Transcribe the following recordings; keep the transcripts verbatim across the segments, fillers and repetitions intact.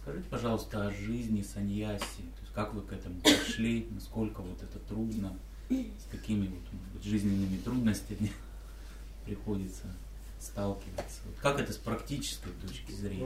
Расскажите, пожалуйста, о жизни саньяси. То есть как вы к этому пришли, насколько вот это трудно, с какими вот, может быть, жизненными трудностями приходится сталкиваться. Вот как это с практической точки зрения?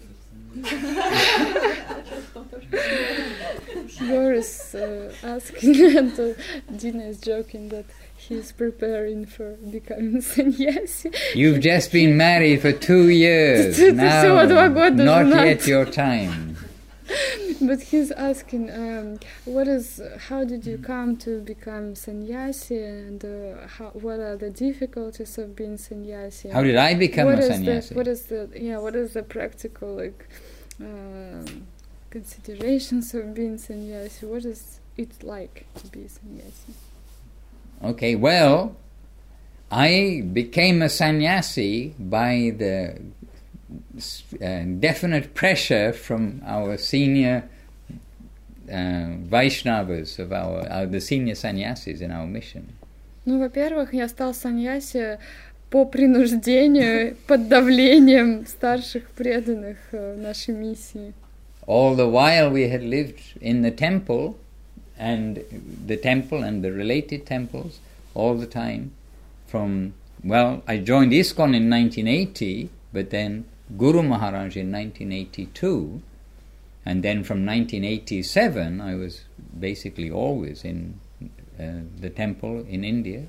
Boris uh, asking, and uh, Dina is joking that he's preparing for becoming sannyasi. You've just been married for two years. Now, not yet your time. But he's asking, um, what is, how did you come to become sannyasi, and uh, how, what are the difficulties of being sannyasi? How did I become what a is sannyasi? The, what is the, yeah, what is the practical, like, uh, considerations of being sannyasi? What is it like to be sannyasi? Okay, well, I became a sannyasi by the uh, definite pressure from our senior uh, Vaishnavas, of our, uh, the senior sannyasis in our mission. Ну, во-первых, я стал саньяси по принуждению, под давлением старших преданных нашей миссии. All the while we had lived in the temple, and the temple and the related temples all the time. From, well, I joined ISKCON in nineteen eighty, but then Guru Maharaj in nineteen eighty-two, and then from nineteen eighty-seven I was basically always in uh, the temple in India.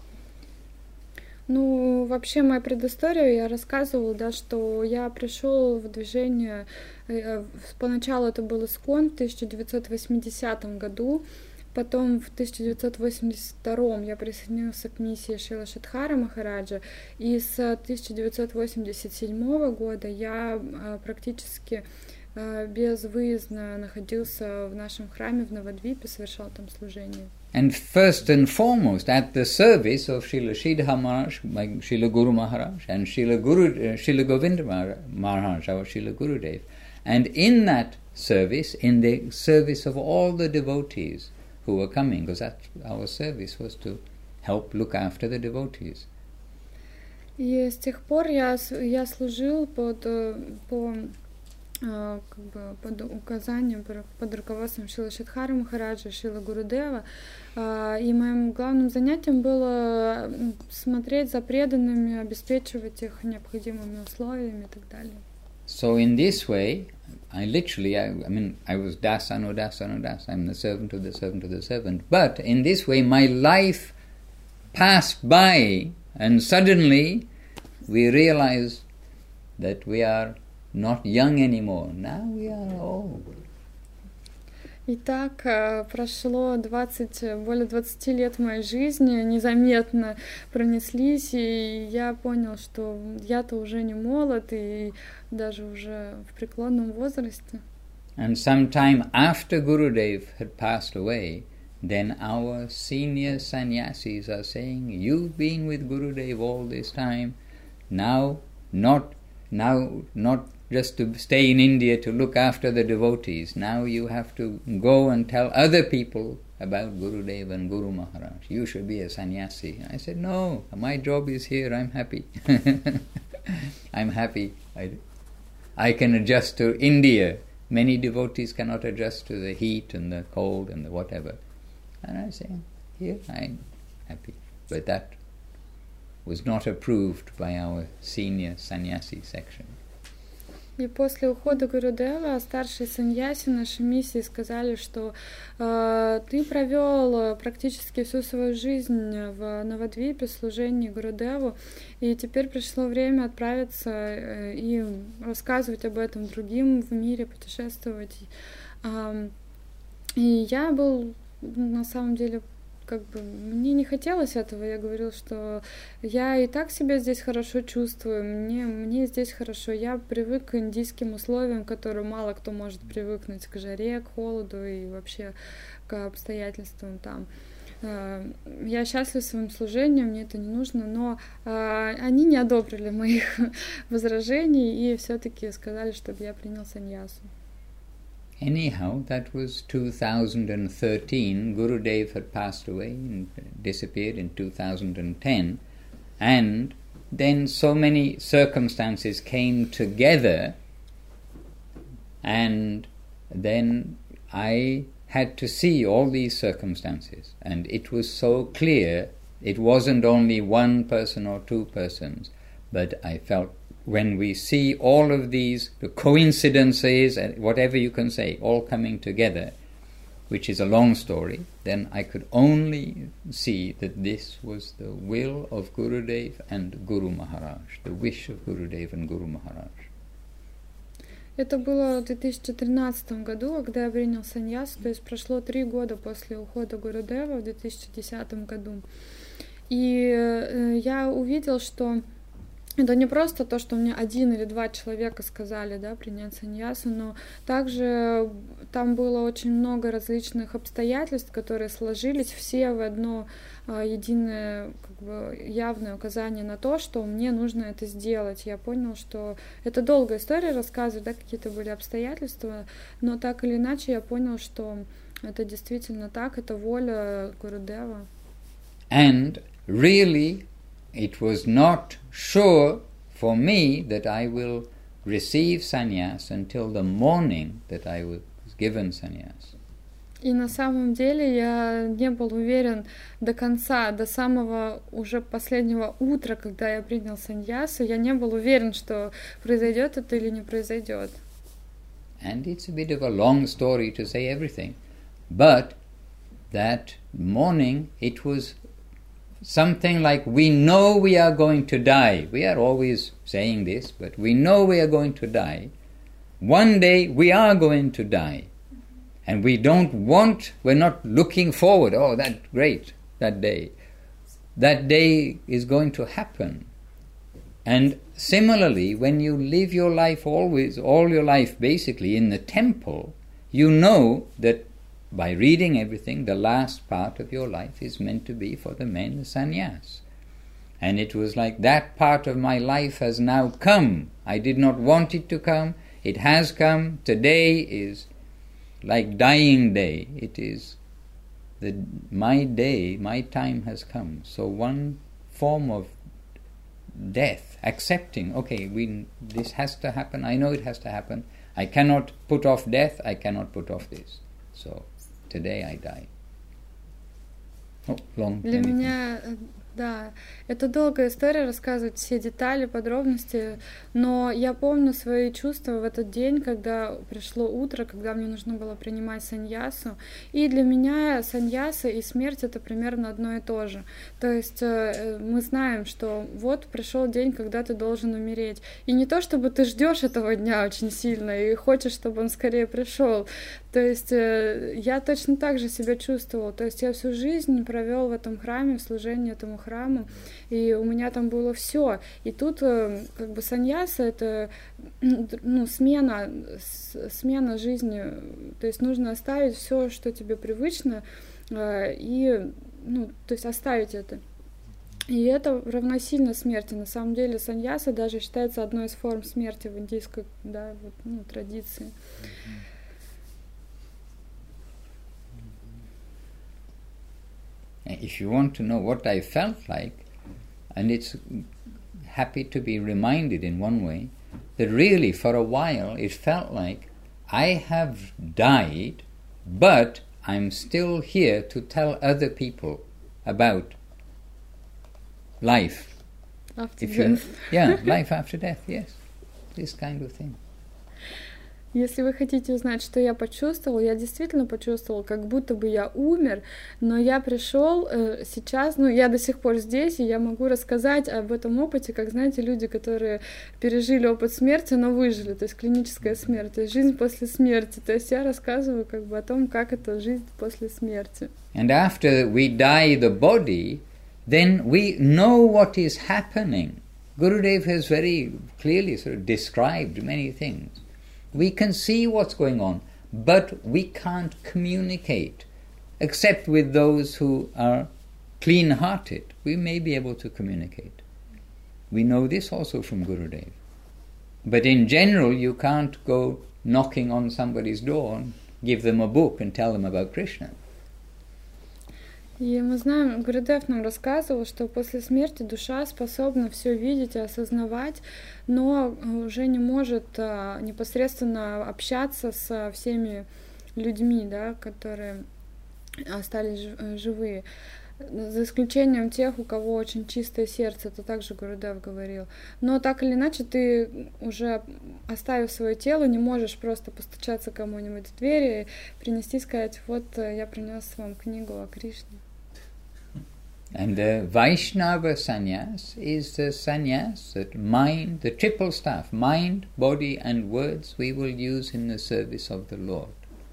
Ну, вообще, моя предыстория, я рассказывала, да, что я пришел в движение, э, поначалу это был ISKCON в тысяча девятьсот восьмидесятом году, потом в тысяча девятьсот восемьдесят втором я присоединился к миссии Шрила Шридхара Махараджа, и с тысяча девятьсот восемьдесят седьмого года я э, практически э, безвыездно находился в нашем храме в Навадвипе, совершал там служение. And first and foremost, at the service of Srila Sridhar Maharaj, like Srila Guru Maharaj, and Srila Guru, uh, Srila Govinda Maharaj, our Srila Gurudev. And in that service, in the service of all the devotees who were coming, because that our service was to help look after the devotees. И с тех пор я, я служил под, по, как бы под указанием, под руководством Шрила Шридхара Махараджа, Шрила Гурудева, и моим главным занятием было смотреть за преданными, обеспечивать их необходимыми условиями и так далее. So in this way, I literally, I, I mean, I was das anu das anu das, I'm the servant of the servant of the servant, but in this way my life passed by, and suddenly we realized that we are not young anymore, now we are old. И так прошло двадцать, более двадцати лет моей жизни, незаметно пронеслись, и я понял, что я-то уже не молод, и даже уже в преклонном возрасте. And sometime after Gurudev had passed away, then our senior sannyasis are saying, you've been with Gurudev all this time, now not, now not just to stay in India to look after the devotees. Now you have to go and tell other people about Gurudev and Guru Maharaj. You should be a sannyasi. I said, no, my job is here, I'm happy. I'm happy. I, I can adjust to India. Many devotees cannot adjust to the heat and the cold and the whatever. And I say, here, I'm happy. But that was not approved by our senior sannyasi section. И после ухода Гурудева старшие саньяси нашей миссии сказали, что э, ты провел практически всю свою жизнь в Навадвипе, служении Гурудеву, и теперь пришло время отправиться э, и рассказывать об этом другим в мире, путешествовать. Э, и я был на самом деле, как бы, мне не хотелось этого, я говорила, что я и так себя здесь хорошо чувствую, мне, мне здесь хорошо, я привык к индийским условиям, к которым мало кто может привыкнуть, к жаре, к холоду и вообще к обстоятельствам там. Я счастлива своим служением, мне это не нужно, но они не одобрили моих возражений и все-таки сказали, чтобы я принял саньясу. Anyhow, that was two thousand thirteen. Gurudev had passed away and disappeared in two thousand ten. And then so many circumstances came together And then I had to see all these circumstances, and it was so clear it wasn't only one person or two persons, but I felt when we see all of these, the coincidences, and whatever you can say, all coming together, which is a long story, then I could only see that this was the will of Gurudev and Guru Maharaj, the wish of Gurudev and Guru Maharaj. Это было в две тысячи тринадцатом году, когда я принял саньясу, то есть прошло три года после ухода Гурудева в две тысячи десятом году. И я увидел, что это не просто то, что мне один или два человека сказали, да, принять саньясу, но также там было очень много различных обстоятельств, которые сложились все в одно а, единое, как бы, явное указание на то, что мне нужно это сделать. Я понял, что это долгая история рассказывать, да, какие-то были обстоятельства, но так или иначе я понял, что это действительно так, это воля Гурудева. And really, it was not sure for me that I will receive sannyas until the morning that I was given sannyas. И на самом деле я не был уверен до конца, до самого уже последнего утра, когда я принял саньясу, я не был уверен, что произойдет это или не произойдет. And it's a bit of a long story to say everything, but that morning it was something like, we know we are going to die. We are always saying this, but we know we are going to die. One day we are going to die. And we don't want, we're not looking forward, oh, that's great, that day. That day is going to happen. And similarly, when you live your life always, all your life basically in the temple, you know that by reading everything, the last part of your life is meant to be for the men, the sannyas. And it was like, that part of my life has now come. I did not want it to come. It has come. Today is like dying day. It is the my day, my time has come. So one form of death, accepting, okay, we this has to happen. I know it has to happen. I cannot put off death. I cannot put off this. So today I die. Oh, long. Для меня, да, это долгая история, рассказывать все детали, подробности, но я помню свои чувства в этот день, когда пришло утро, когда мне нужно было принимать саньясу, и для меня саньяса и смерть — это примерно одно и то же. То есть мы знаем, что вот пришел день, когда ты должен умереть, и не то, чтобы ты ждешь этого дня очень сильно и хочешь, чтобы он скорее пришел. То есть я точно так же себя чувствовала. То есть я всю жизнь провел в этом храме, в служении этому храму, и у меня там было все. И тут как бы саньяса — это, ну, смена, смена жизни. То есть нужно оставить все, что тебе привычно, и, ну, то есть оставить это. И это равносильно смерти. На самом деле саньяса даже считается одной из форм смерти в индийской, да, вот, ну, традиции. If you want to know what I felt like, and it's happy to be reminded in one way, that really for a while it felt like I have died, but I'm still here to tell other people about life. After if death. You, yeah, life after death, yes. This kind of thing. Если вы хотите узнать, что я почувствовал, я действительно почувствовал, как будто бы я умер, но я пришел э, сейчас, ну, я до сих пор здесь, и я могу рассказать об этом опыте, как, знаете, люди, которые пережили опыт смерти, но выжили, то есть клиническая смерть, то есть жизнь после смерти, то есть я рассказываю как бы о том, как это жизнь после смерти. And after we die the body, then we know what is happening. Gurudev has very clearly sort of described many things. We can see what's going on, but we can't communicate, except with those who are clean-hearted. We may be able to communicate. We know this also from Gurudev. But in general, you can't go knocking on somebody's door and give them a book and tell them about Krishna. И мы знаем, Гурудев нам рассказывал, что после смерти душа способна все видеть и осознавать, но уже не может а, непосредственно общаться со всеми людьми, да, которые остались жив- живые. За исключением тех, у кого очень чистое сердце, это также Гурудев говорил. Но так или иначе, ты уже, оставив свое тело, не можешь просто постучаться кому-нибудь в дверь и принести, сказать, вот я принес вам книгу о Кришне. And the Vaishnava sannyas is the sannyas that mind, the triple staff, mind, body and words we will use in the service of the Lord.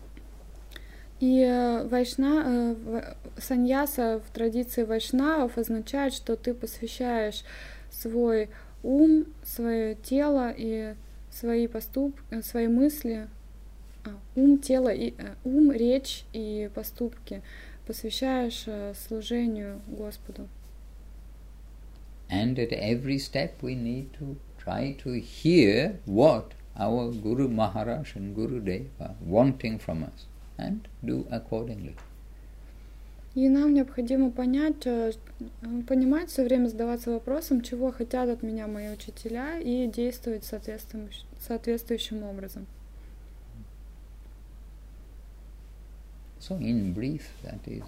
И вайшна, саньяса в традиции вайшнавов означает, что ты посвящаешь свой ум, свое тело и свои поступки, свои мысли, а, ум, тело, и, ум, речь и поступки посвящаешь служению Господу. And at every step we need to try to hear what our Guru Maharaj and Guru Dev are wanting from us and do accordingly. И нам необходимо понять, понимать, все время задаваться вопросом, чего хотят от меня мои учителя, и действовать соответствующим, соответствующим образом. So in brief, that is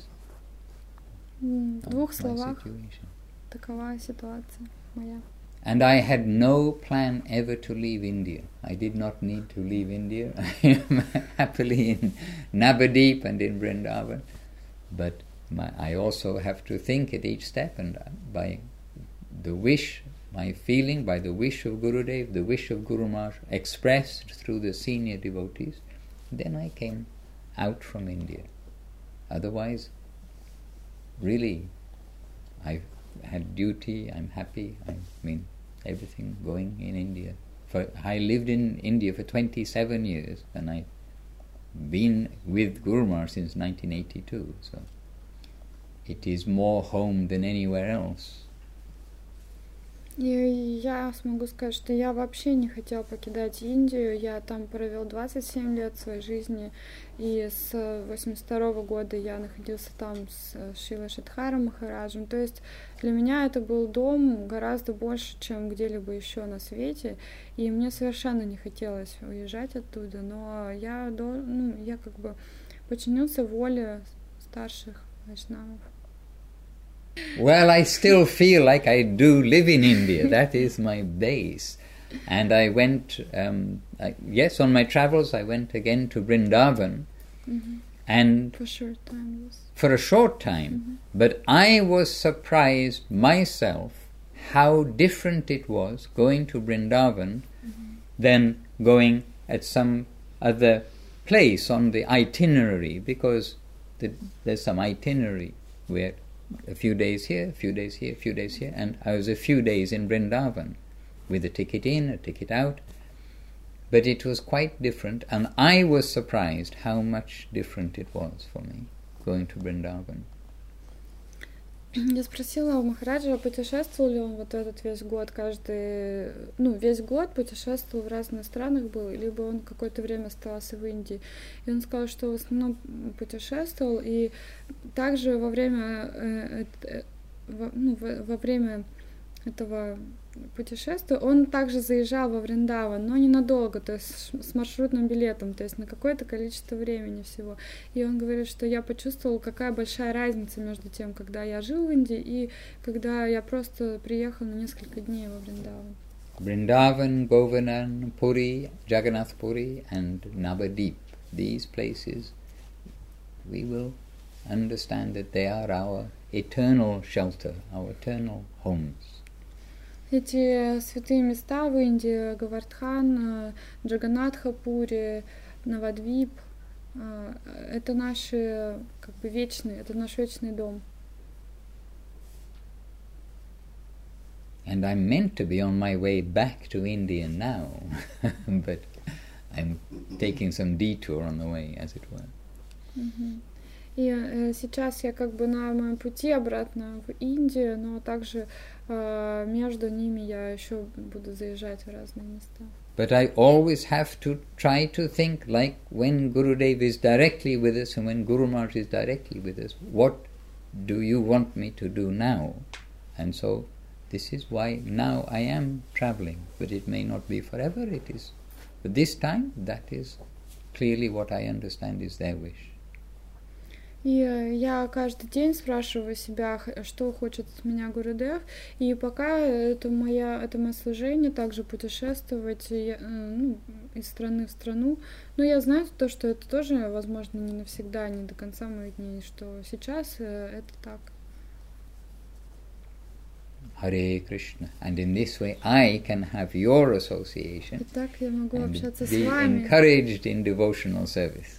В двух my словах situation. такова ситуация моя. And I had no plan ever to leave India. I did not need to leave India. I am happily in Navadip and in Vrindavan. But my, I also have to think at each step, and by the wish, my feeling, by the wish of Gurudev, the wish of Guru Maharaj, expressed through the senior devotees, then I came out from India. Otherwise, really, I had duty, I'm happy, I mean, everything going in India. For I lived in India for twenty-seven years, and I've been with Guru Maharaj since nineteen eighty-two, so it is more home than anywhere else. И я смогу сказать, что я вообще не хотела покидать Индию. Я там провел двадцать семь лет своей жизни, и с восемьдесят второго года я находился там с Шрилой Шридхаром Махараджем. То есть для меня это был дом гораздо больше, чем где-либо еще на свете, и мне совершенно не хотелось уезжать оттуда, но я, ну, я как бы подчинился воле старших вайшнавов. Well, I still feel like I do live in India. That is my base. And I went, um, I, yes, on my travels I went again to Vrindavan. Mm-hmm. And for, short time, yes. for a short time. Mm-hmm. But I was surprised myself how different it was going to Vrindavan mm-hmm. than going at some other place on the itinerary, because the, there's some itinerary where a few days here, a few days here, a few days here, and I was a few days in Vrindavan with a ticket in, a ticket out, but it was quite different, and I was surprised how much different it was for me going to Vrindavan. Я спросила у Махараджа, путешествовал ли он вот этот весь год, каждый, ну, весь год путешествовал в разных странах был, либо он какое-то время оставался в Индии. И он сказал, что в основном путешествовал, и также во время, э, э, во, ну, во, во время этого путешествия он также заезжал во Вриндаван, но ненадолго, то есть с маршрутным билетом, то есть на какое-то количество времени всего. И он говорит, что я почувствовал, какая большая разница между тем, когда я жил в Индии и когда я просто приехал на несколько дней во Вриндаван. Vrindavan, Govardhan, Puri, Jagannath Puri and Navadip, these places, we will understand that they are our eternal shelter, our eternal homes. Эти святые места в Индии, Говардхан, Джаганнатха-Пури, Навадвип, это наши, как бы, вечные, это наш вечный дом. And I'm meant to be on my way back to India now, but I'm taking some detour on the way, as it were. Mm-hmm. И э, сейчас я как бы на моем пути обратно в Индию, но также э, между ними я еще буду заезжать в разные места. But I always have to try to think like when Gurudev is directly with us and when Guru Maharaj is directly with us, what do you want me to do now? And so this is why now I am traveling, but it may not be forever, it is. But this time, that is clearly what I understand is their wish. И я каждый день спрашиваю себя, что хочет от меня Гурудев, и пока это, моя, это мое служение, также путешествовать ну, из страны в страну, но я знаю то, что это тоже, возможно, не навсегда, не до конца моих дней, что сейчас это так. Hare Krishna. And in this way I can have your association и так я могу and общаться be с вами. encouraged in devotional service.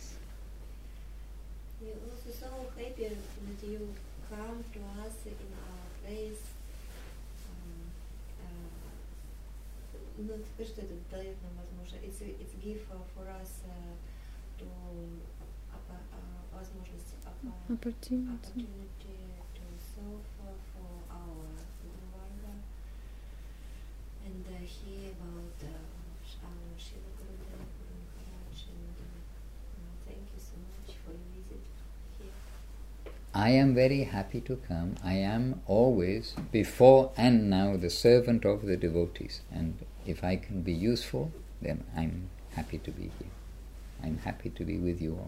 Ну, теперь что это дает нам возможность, it's, it's give for us uh, to uh, возможность uh, opportunity. opportunity to serve uh, for our Guru Varga and uh, hear about uh, our Srila Gurudev, Guru Maharaj, and uh, thank you so much for your visit here. I am very happy to come. I am always, before and now, the servant of the devotees, and if I can be useful, then I'm happy to be here. I'm happy to be with you all.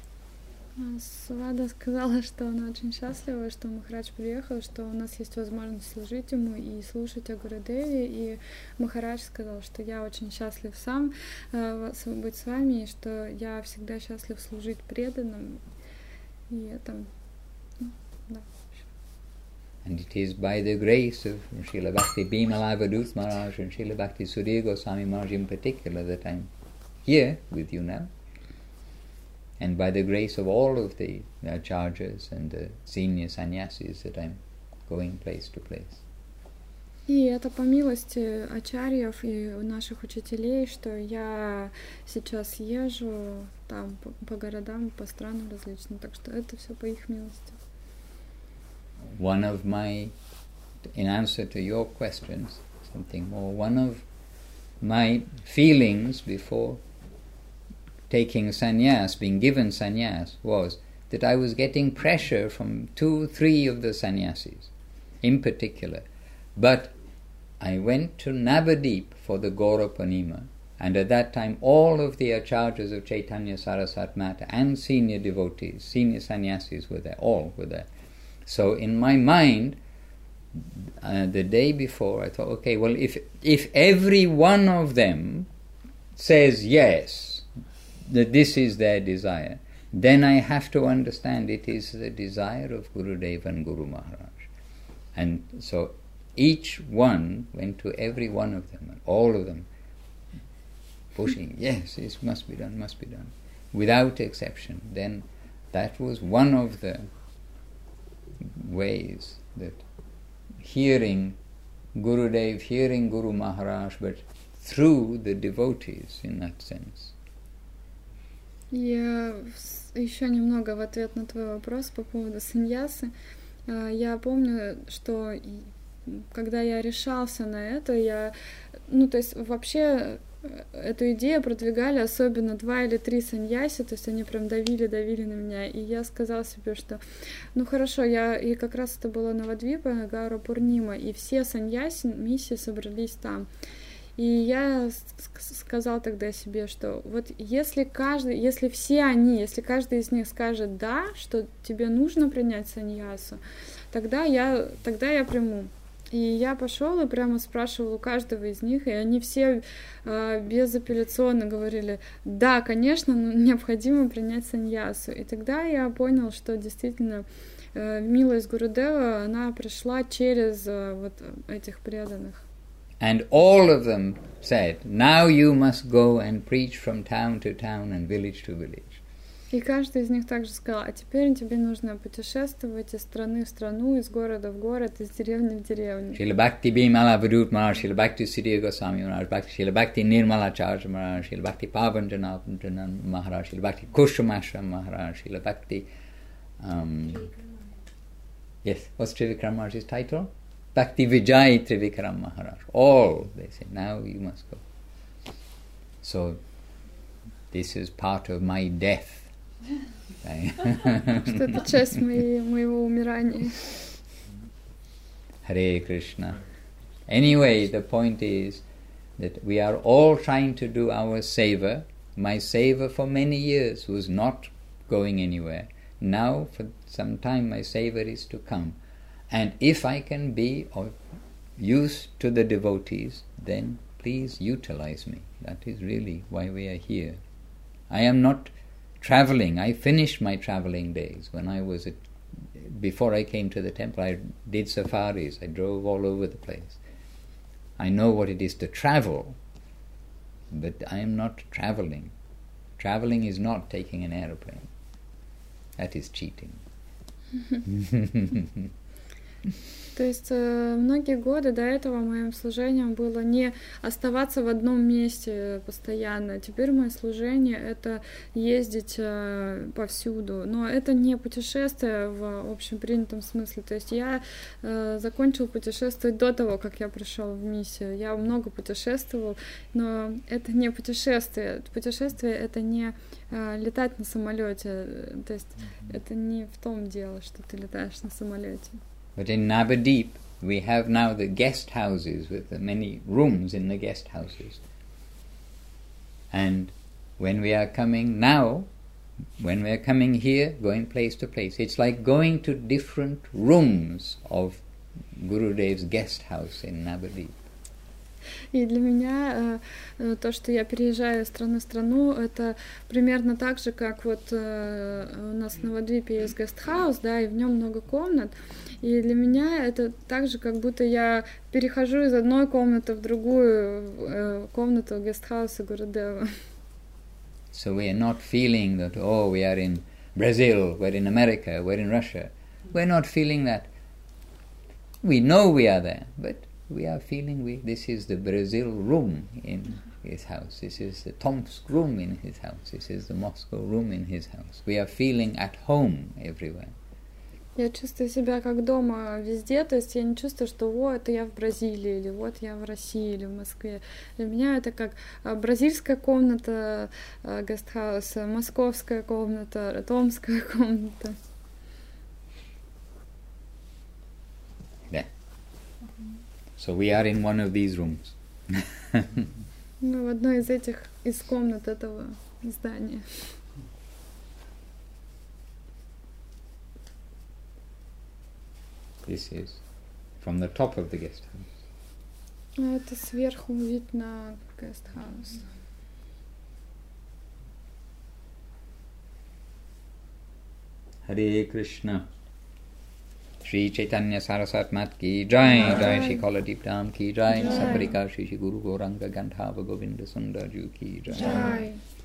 Свада сказала, что она очень счастлива, что Махарадж приехал, что у нас есть возможность служить ему и слушать о Гурудеве. И Махарадж сказал, что я очень счастлив сам э, быть с вами, и что я всегда счастлив служить преданным. И это, ну, да. And it is by the grace of Srila Bhakti Bhimala Avadut Maharaj and Srila Bhakti Sudhir Goswami Maharaj in particular that I'm here with you now. And by the grace of all of the acharyas and the senior sannyasis that I'm going place to place. И это по милости ачарьев и наших учителей, что я сейчас езжу там по, по городам, по странам различным. Так что это все по их милости. One of my, in answer to your questions, something more, one of my feelings before taking sannyas, being given sannyas, was that I was getting pressure from two, three of the sannyasis in particular. But I went to Navadip for the Gaura Purnima, and at that time all of the acharyas of Chaitanya Saraswat Mata and senior devotees, senior sannyasis were there, all were there. So in my mind, uh, the day before, I thought, okay, well, if if every one of them says yes, that this is their desire, then I have to understand it is the desire of Gurudev and Guru Maharaj. And so each one went to every one of them, and all of them pushing, yes, this must be done, must be done, without exception. Then that was one of the ways that hearing Gurudev, hearing Guru Maharaj, but through the devotees in that sense. Я еще немного в ответ на твой вопрос по поводу саньясы. Я помню, что когда я решался на это, я, ну, то есть вообще эту идею продвигали особенно два или три саньяси, то есть они прям давили, давили на меня, и я сказала себе, что ну хорошо, я, и как раз это было Навадвипа, Гаура Пурнима, и все саньяси, миссии собрались там. И я сказала тогда себе, что вот если каждый, если все они, если каждый из них скажет да, что тебе нужно принять саньясу, тогда я, тогда я приму. И я пошел и прямо спрашивал у каждого из них, и они все э, безапелляционно говорили, да, конечно, необходимо принять саньясу. И тогда я понял, что действительно э, милость Гурудева, она пришла через э, вот этих преданных. And all of them said, now you must go and preach from town to town and village to village. И каждый из них также сказал, а теперь тебе нужно путешествовать из страны в страну, из города в город, из деревни в деревню. Srila Bhakti Bhimala Avadut Maharaj, Srila Bhakti Sudhir Goswami Maharaj, Srila Bhakti Nirmala Acharya Maharaj, Srila Bhakti Pavanjana Maharaj, Srila Bhakti Kushamashram Maharaj, Srila Bhakti... Um, yes, what's Trivikram Maharaj's title? Bhakti Vijay Trivikram Maharaj. All, they say, now you must go. So, this is part of my death. Что это часть моей, моего умирания. Hare Krishna. Anyway, the point is that we are all trying to do our seva. My seva for many years was not going anywhere. Now, for some time, my seva is to come. And if I can be of use to the devotees, then please utilize me. That is really why we are here. I am not traveling. I finished my traveling days. When I was at, before I came to the temple, I did safaris. I drove all over the place. I know what it is to travel, but I am not traveling. Traveling is not taking an aeroplane. That is cheating. То есть э, многие годы до этого моим служением было не оставаться в одном месте постоянно. Теперь мое служение — это ездить э, повсюду. Но это не путешествие в общепринятом смысле. То есть я э, закончил путешествовать до того, как я пришел в миссию. Я много путешествовал, но это не путешествие. Путешествие — это не э, летать на самолете. То есть это не в том дело, что ты летаешь на самолете. But in Navadip, we have now the guest houses with the many rooms in the guest houses. And when we are coming now, when we are coming here, going place to place, it's like going to different rooms of Gurudev's guest house in Navadip. И для меня э, то, что я переезжаю из страны в страну, это примерно так же, как вот э, у нас в Навадвипе есть гестхаус, да, и в нем много комнат. И для меня это так же, как будто я перехожу из одной комнаты в другую э, комнату гестхауса Гурудева. So we are not feeling that, oh, we are in Brazil, we're in America, we're in Russia. We're not feeling that. We know we are there, but we are feeling we, this is the Brazil room in his house, this is the Tomsk room in his house, this is the Moscow room in his house. We are feeling at home everywhere. Я чувствую себя как дома везде, то есть я не чувствую, что вот это я в Бразилии, или вот я в России, или в Москве. Для меня это как бразильская комната гестхауса, московская комната, томская комната. Yeah. So we are in one of these rooms. Ну, в одной из этих, из комнат этого здания. This is from the top of the guest house. А это сверху вид на гестхаус. Hare Krishna. Shri Chaitanya Saraswat Mat ki jai, jai Shri Kaladeep Dham ki jai, Saparika Shri Shri Guru Gauranga Gandhava Govinda Sundar Ju ki jai.